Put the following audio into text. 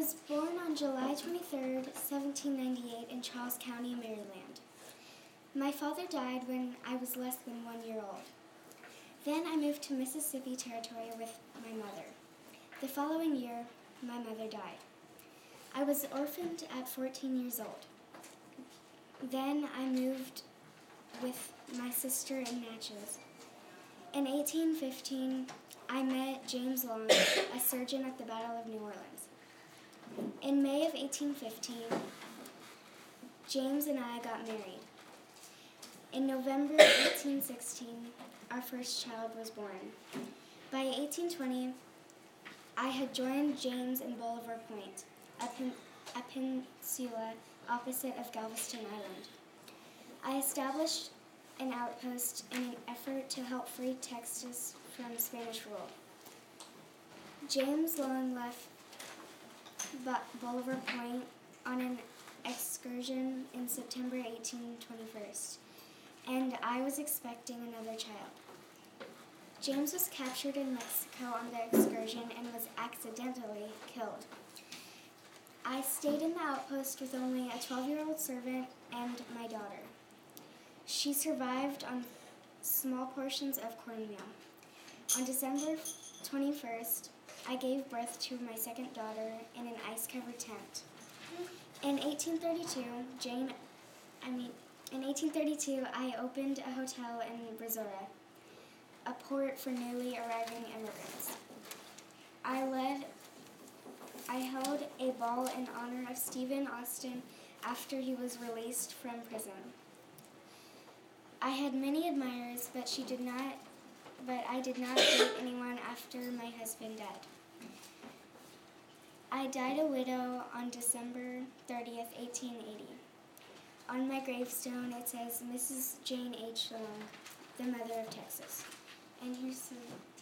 was born on July 23rd, 1798 in Charles County, Maryland. My father died when I was less than 1 year old. Then I moved to Mississippi Territory with my mother. The following year, my mother died. I was orphaned at 14 years old. Then I moved with my sister in Natchez. In 1815, I met James Long, a surgeon at the Battle of New Orleans. In May of 1815, James and I got married. In November 1816, our first child was born. By 1820, I had joined James in Bolivar Point, a peninsula opposite of Galveston Island. I established an outpost in an effort to help free Texas from Spanish rule. James Long left Bolivar Point on an excursion in September 1821, and I was expecting another child. James was captured in Mexico on the excursion and was accidentally killed. I stayed in the outpost with only a 12-year-old servant and my daughter. She survived on small portions of cornmeal. On December 21st, I gave birth to my second daughter in an ice-covered tent. In 1832, I opened a hotel in Brazoria, a port for newly arriving immigrants. I held a ball in honor of Stephen Austin after he was released from prison. I had many admirers, but I did not date anyone after my husband died. I died a widow on December 30th, 1880. On my gravestone it says Mrs. Jane H. Long, the mother of Texas. And here's some